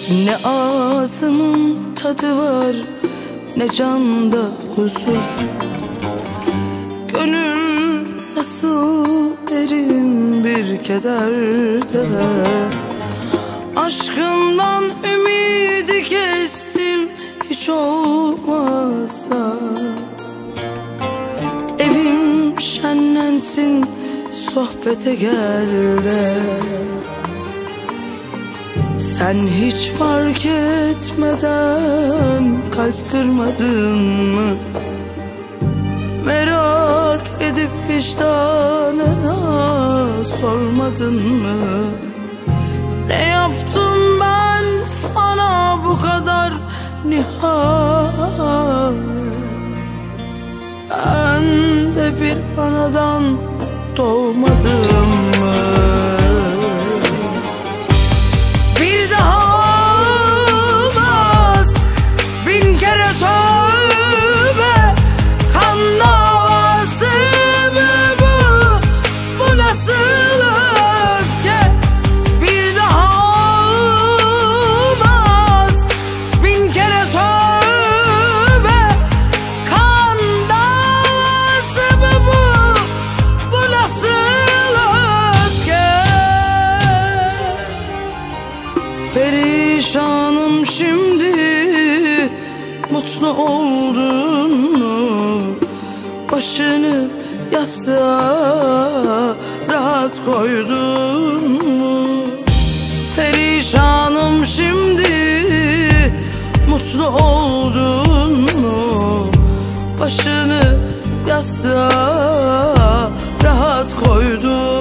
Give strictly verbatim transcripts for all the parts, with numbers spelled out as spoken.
Ne ağzımın tadı var, ne canda huzur. Gönül nasıl derin bir kederde. Aşkından ümidi kestim, hiç olmazsa evim şenlensin, sohbete gel de. Sen hiç fark etmeden kalp kırmadın mı? Merak edip vicdanına sormadın mı? Ne yaptım ben sana bu kadar nihayet? Ben de bir anadan doğmadım mı? Bir daha olmaz, bin kere tövbe. Kan davası mı bu? Bu nasıl öfke? Bir daha olmaz, bin kere tövbe. Kan davası mı bu? Bu nasıl öfke? Perişanım şimdi, mutlu oldun mu? Başını yastığa rahat koydun mu? Perişanım şimdi, mutlu oldun mu? Başını yastığa rahat koydun mu?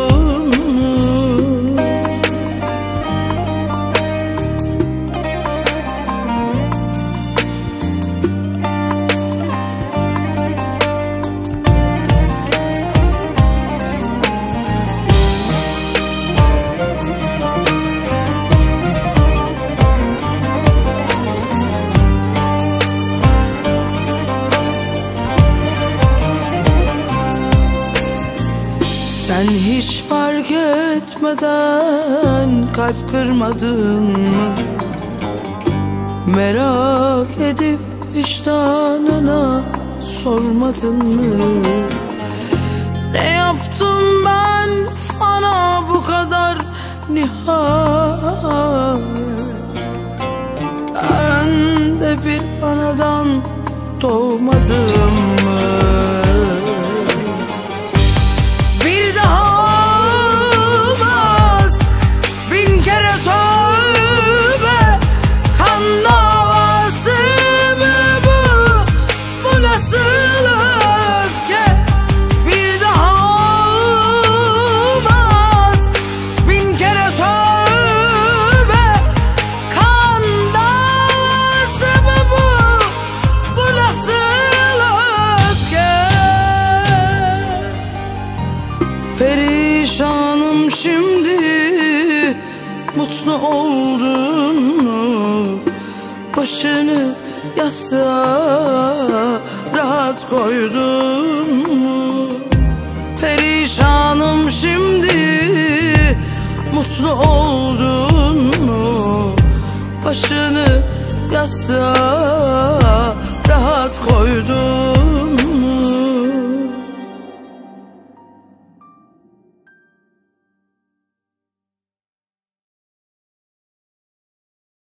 Sen hiç fark etmeden kalp kırmadın mı? Merak edip vicdanına sormadın mı? Ne yaptım ben sana bu kadar nihayet? Ben de bir anadan doğmadım mı? Perişanım şimdi, mutlu oldun mu? Başını yastığa rahat koydun mu? Perişanım şimdi, mutlu oldun mu? Başını yastığa rahat koydun mu?